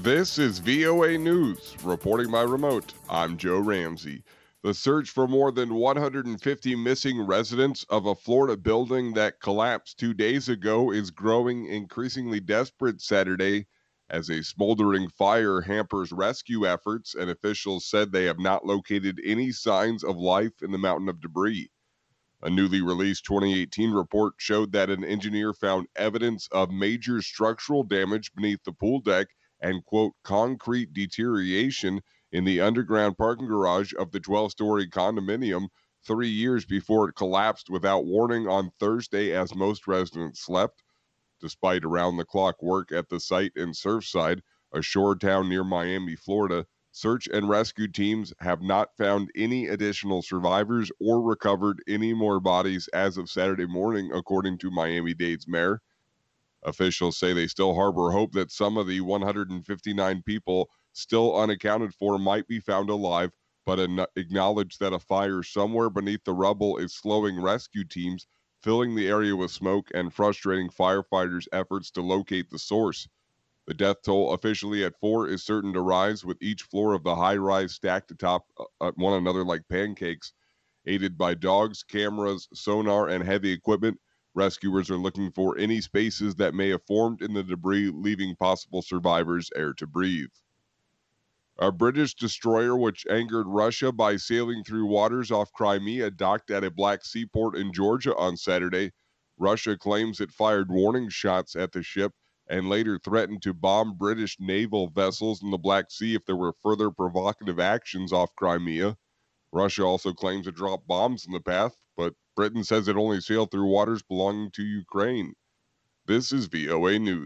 This is VOA News, reporting by remote. I'm Joe Ramsey. The search for more than 150 missing residents of a Florida building that collapsed 2 days ago is growing increasingly desperate Saturday as a smoldering fire hampers rescue efforts, and officials said they have not located any signs of life in the mountain of debris. A newly released 2018 report showed that an engineer found evidence of major structural damage beneath the pool deck and, quote, concrete deterioration in the underground parking garage of the 12-story condominium 3 years before it collapsed without warning on Thursday as most residents slept. Despite around-the-clock work at the site in Surfside, a shore town near Miami, Florida, search and rescue teams have not found any additional survivors or recovered any more bodies as of Saturday morning, according to Miami-Dade's mayor. Officials say they still harbor hope that some of the 159 people still unaccounted for might be found alive, but acknowledge that a fire somewhere beneath the rubble is slowing rescue teams, filling the area with smoke, and frustrating firefighters' efforts to locate the source. The death toll, officially at 4, is certain to rise, with each floor of the high-rise stacked atop one another like pancakes. Aided by dogs, cameras, sonar, and heavy equipment, rescuers are looking for any spaces that may have formed in the debris, leaving possible survivors air to breathe. A British destroyer which angered Russia by sailing through waters off Crimea docked at a Black Sea port in Georgia on Saturday. Russia claims it fired warning shots at the ship and later threatened to bomb British naval vessels in the Black Sea if there were further provocative actions off Crimea. Russia also claims it dropped bombs in the path, but Britain says it only sailed through waters belonging to Ukraine. This is VOA News.